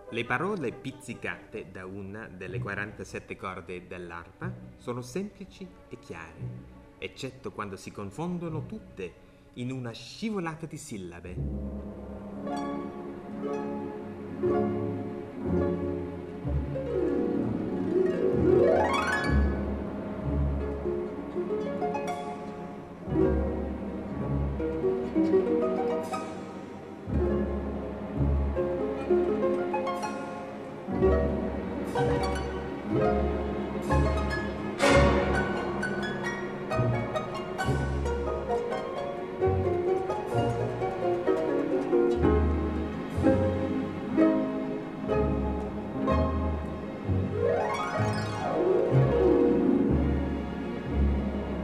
Le parole pizzicate da una delle 47 corde dell'arpa sono semplici e chiare, eccetto quando si confondono tutte in una scivolata di sillabe.